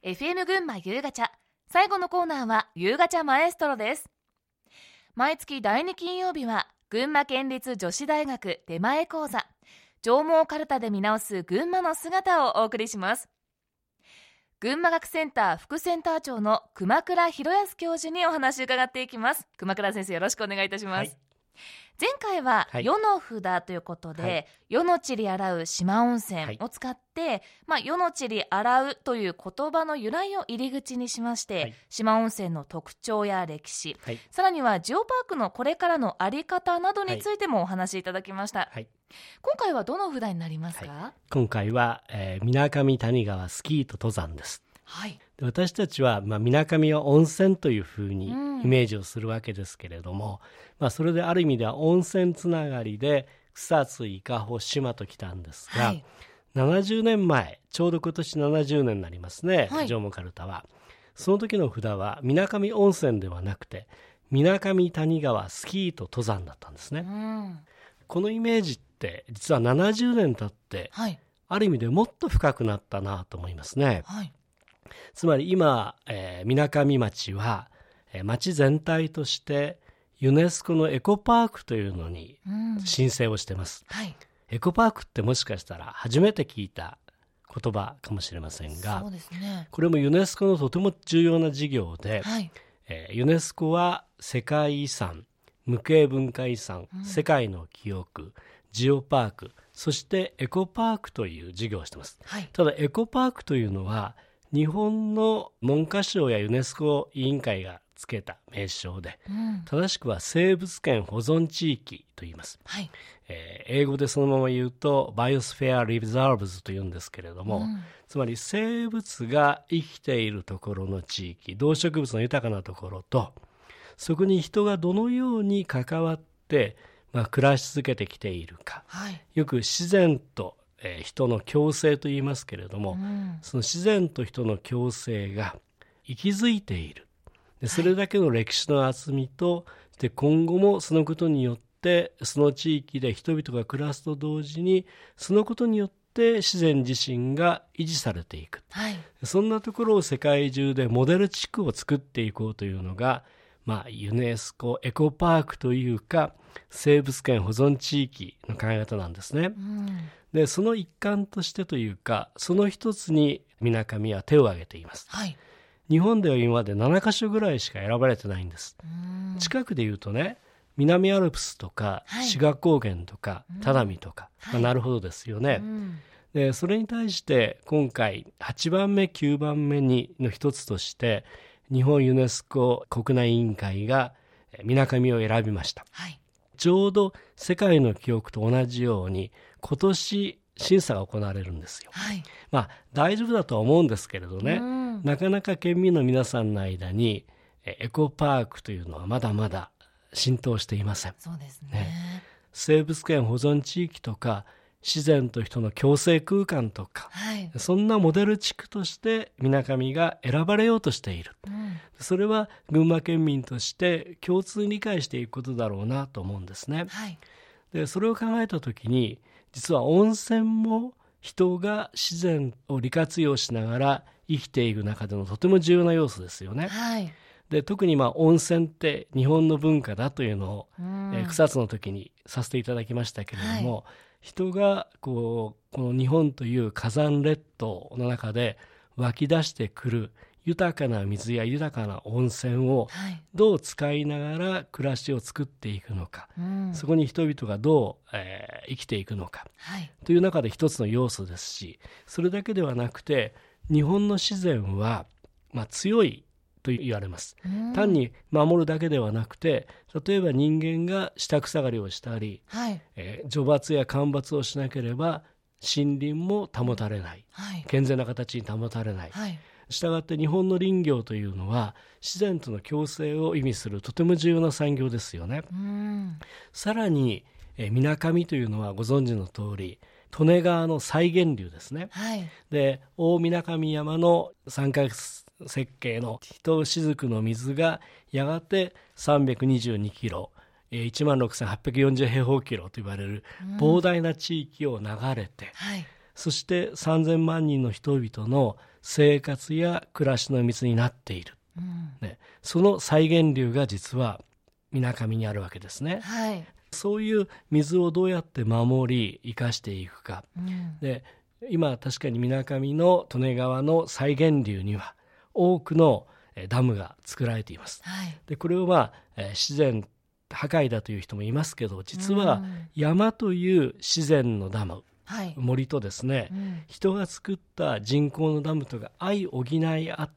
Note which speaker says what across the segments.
Speaker 1: FM 群馬ゆうがちゃ、最後のコーナーはゆうがちゃマエストロです。毎月第2金曜日は群馬県立女子大学出前講座、上毛かるたで見直す群馬の姿をお送りします。群馬学センター副センター長の熊倉博康教授にお話を伺っていきます。熊倉先生、よろしくお願いいたします。前回は世の札ということで、世の地理洗う四万温泉を使って、世の地理洗うという言葉の由来を入り口にしまして、四万温泉の特徴や歴史、さらにはジオパークのこれからの在り方などについてもお話しいただきました。今回はどの札になりますか？
Speaker 2: 今回は、水上谷川スキーと登山です。で私たちは、水上は温泉というふうにイメージをするわけですけれども、それである意味では温泉つながりで草津、伊香保、志摩と来たんですが、70年前、ちょうど今年70年になりますね、上毛かるたは。その時の札は水上温泉ではなくて水上谷川スキーと登山だったんですね。このイメージって実は70年経って、ある意味でもっと深くなったなと思いますね。つまり今、水上町は、町全体としてユネスコのエコパークというのに申請をしてます。エコパークってもしかしたら初めて聞いた言葉かもしれませんが、これもユネスコのとても重要な事業で、ユネスコは世界遺産、無形文化遺産、世界の記憶、ジオパーク、そしてエコパークという事業をしています。ただエコパークというのは日本の文科省やユネスコ委員会がつけた名称で、正しくは生物圏保存地域と言います。英語でそのまま言うとバイオスフェアリザーブズと言うんですけれども、つまり生物が生きているところの地域、動植物の豊かなところと、そこに人がどのように関わって、暮らし続けてきているか、よく自然と人の共生と言いますけれども、その自然と人の共生が息づいている。でそれだけの歴史の厚みと、で今後もそのことによってその地域で人々が暮らすと同時に、そのことによって自然自身が維持されていく、そんなところを世界中でモデル地区を作っていこうというのが、ユネスコエコパークというか生物圏保存地域の考え方なんですね。でその一環としてというか、その一つに水上は手を挙げています。日本では今まで7カ所ぐらいしか選ばれてないんです。近くで言うとね、南アルプスとか志賀高原とか只見とか、なるほどですよね。でそれに対して今回8番目9番目にの一つとして日本ユネスコ国内委員会が水上を選びました。ちょうど世界の記憶と同じように今年審査が行われるんですよ。大丈夫だとは思うんですけれどね、なかなか県民の皆さんの間にエコパークというのはまだまだ浸透していません。生物圏保存地域とか自然と人の共生空間とか、そんなモデル地区として水上が選ばれようとしている、それは群馬県民として共通に理解していくことだろうなと思うんですね。でそれを考えたときに、実は温泉も人が自然を利活用しながら生きていく中でのとても重要な要素ですよね。で特に温泉って日本の文化だというのを、草津の時にさせていただきましたけれども、人がこの日本という火山列島の中で湧き出してくる豊かな水や豊かな温泉をどう使いながら暮らしを作っていくのか、そこに人々がどう、生きていくのか、という中で一つの要素ですし、それだけではなくて日本の自然は、強いと言われます。単に守るだけではなくて、例えば人間が下草刈りをしたり、除伐や間伐をしなければ森林も保たれない、健全な形に保たれない、したがって日本の林業というのは自然との共生を意味するとても重要な産業ですよね。さらに水上というのはご存知の通り利根川の再源流ですね。で大水上山の三角石形の一雫の水がやがて322キロ、16,840平方キロと言われる膨大な地域を流れて、そして3000万人の人々の生活や暮らしの水になっている、その再現流が実は水上にあるわけですね。そういう水をどうやって守り生かしていくか、で今確かに水上の利根川の再現流には多くのダムが作られています。でこれを自然破壊だという人もいますけど、実は山という自然のダム、森とですね、人が作った人工のダムとか相補い合って、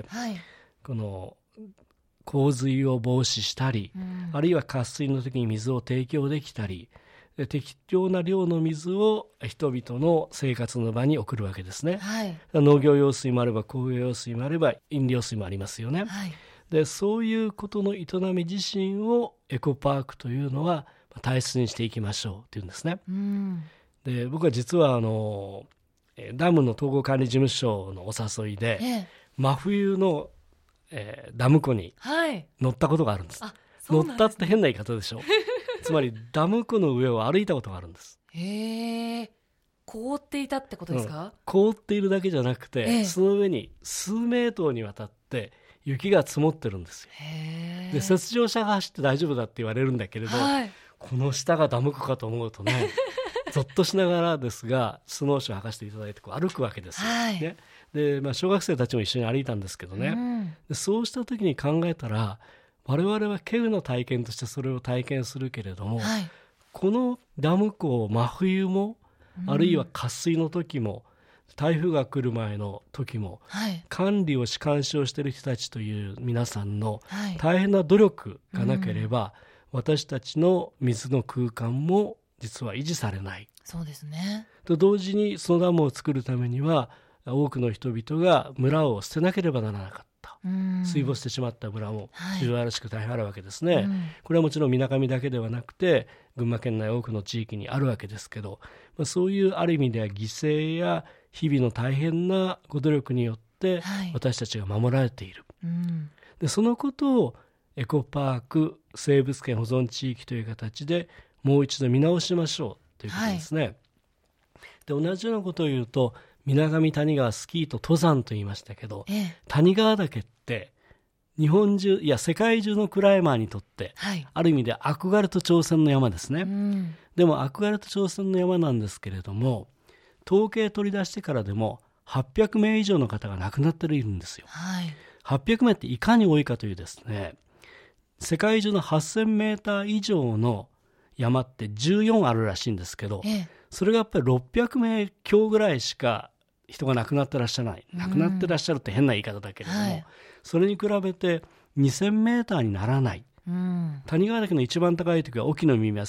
Speaker 2: この洪水を防止したり、あるいは渇水の時に水を提供できたり、適当な量の水を人々の生活の場に送るわけですね。農業用水もあれば工業用水もあれば飲料水もありますよね。でそういうことの営み自身をエコパークというのは大切にしていきましょうというんですね。で僕は実はダムの統合管理事務所のお誘いで、真冬のダム湖に乗ったことがあるんです。乗ったって変な言い方でしょつまりダム湖の上を歩いたことがあるんです。
Speaker 1: 凍っていたってことですか？
Speaker 2: 凍っているだけじゃなくて、その上に数メートルにわたって雪が積もってるんですよ。で雪上車が走って大丈夫だって言われるんだけれど、この下がダム湖かと思うとねゾッとしながらですが、スノーシューを履かせていただいて歩くわけですよ、で小学生たちも一緒に歩いたんですけどね、でそうした時に考えたら、我々は稀有の体験としてそれを体験するけれども、このダム湖を真冬も、あるいは渇水の時も、台風が来る前の時も、管理を監視をしている人たちという皆さんの大変な努力がなければ、私たちの水の空間も実は維持されない。
Speaker 1: そうですね。
Speaker 2: と同時にそのダムを作るためには多くの人々が村を捨てなければならなかった。水没してしまった村も非常にしく大変あるわけですね。これはもちろん水上だけではなくて群馬県内多くの地域にあるわけですけど、そういうある意味では犠牲や日々の大変なご努力によって私たちが守られている、でそのことをエコパーク生物圏保存地域という形でもう一度見直しましょうということですね。で同じようなことを言うと、水上谷川スキーと登山と言いましたけど、谷川岳って日本中いや世界中のクライマーにとって、ある意味で憧れと挑戦の山ですね。でも憧れと挑戦の山なんですけれども、統計取り出してからでも800名以上の方が亡くなっているんですよ。800名っていかに多いかというですね、世界中の8000メーター以上の山って14あるらしいんですけど、それがやっぱり600名強ぐらいしか人が亡くなってらっしゃらない。亡くなってらっしゃるって変な言い方だけれども、それに比べて2000メーターにならない。谷川岳の一番高い時は沖の耳は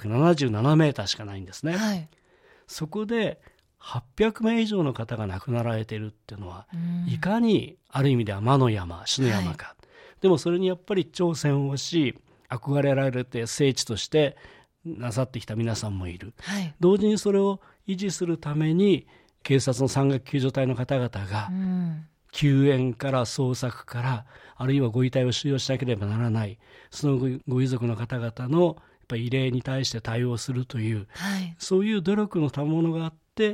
Speaker 2: 1977メーターしかないんですね。そこで800名以上の方が亡くなられているっていうのは、いかにある意味では魔の山、死の山か。でもそれにやっぱり挑戦をし、憧れられて聖地としてなさってきた皆さんもいる、同時にそれを維持するために警察の山岳救助隊の方々が、救援から捜索からあるいはご遺体を収容しなければならない、そのご遺族の方々のやっぱり慰霊に対して対応するという、そういう努力の賜物があって、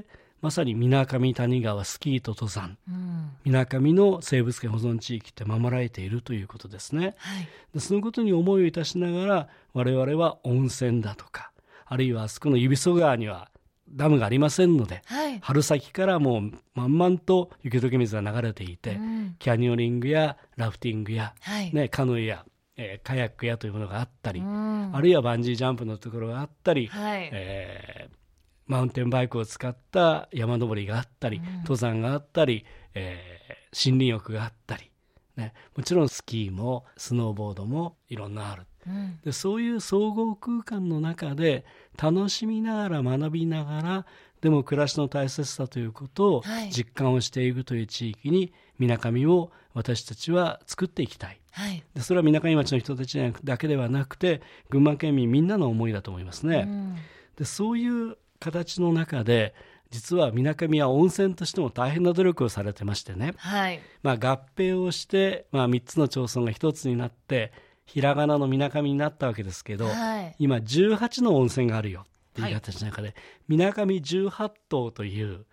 Speaker 2: まさに水上谷川スキーと登山、水上の生物圏保存地域って守られているということですね。でそのことに思いをいたしながら、我々は温泉だとか、あるいはあそこの指曽川にはダムがありませんので、春先からもう満々と雪解け水が流れていて、キャニオニングやラフティングや、カヌーや、カヤックやというものがあったり、あるいはバンジージャンプのところがあったり、マウンテンバイクを使った山登りがあったり、登山があったり、森林浴があったり、もちろんスキーもスノーボードもいろんなある、でそういう総合空間の中で楽しみながら学びながら、でも暮らしの大切さということを実感をしていくという地域に水上を私たちは作っていきたい、でそれは水上町の人たちだけではなくて群馬県民みんなの思いだと思いますね。でそういう形の中で実は水上は温泉としても大変な努力をされてましてね、合併をして、3つの町村が1つになってひらがなの水上になったわけですけど、今18の温泉があるよっていう形の中で、水上18島という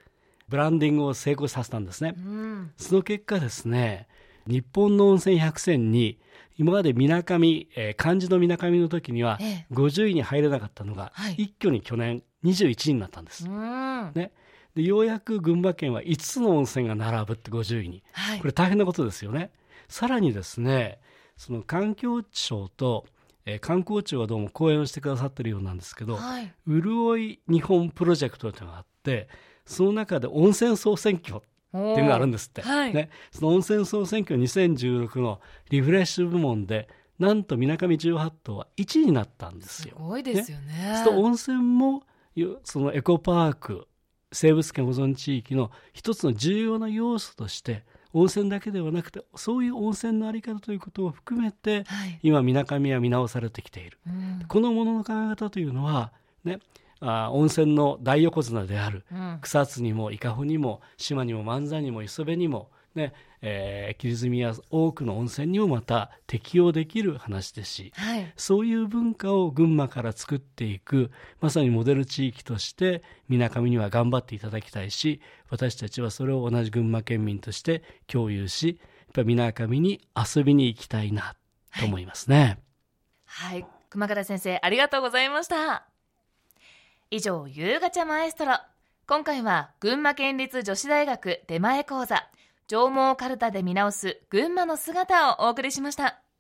Speaker 2: ブランディングを成功させたんですね。その結果ですね、日本の温泉100選に今まで漢字の水上の時には50位に入れなかったのが、一挙に去年21位になったんです、ね。でようやく群馬県は5つの温泉が並ぶって50位に、これ大変なことですよね。さらにですね、その環境省と観光庁がどうも講演をしてくださっているようなんですけど、潤い日本プロジェクトというのがあって、その中で温泉総選挙っていうのがあるんですって、ね。その温泉総選挙2016のリフレッシュ部門でなんと水上18島は1位になったんですよ。
Speaker 1: すごいですよね。
Speaker 2: その温泉もそのエコパーク生物圏保存地域の一つの重要な要素として温泉だけではなくてそういう温泉の在り方ということを含めて、今水上は見直されてきている、このものの考え方というのはね、温泉の大横綱である、草津にも伊香保にも島にも万座にも磯部にもね、霧島や多くの温泉にもまた適用できる話ですし、そういう文化を群馬から作っていくまさにモデル地域として水上には頑張っていただきたいし、私たちはそれを同じ群馬県民として共有し、やっぱり水上に遊びに行きたいなと思いますね。
Speaker 1: 熊方先生ありがとうございました。以上、ゆうがちゃマエストロ。今回は群馬県立女子大学出前講座上毛かるたで見直す群馬の姿をお送りしました。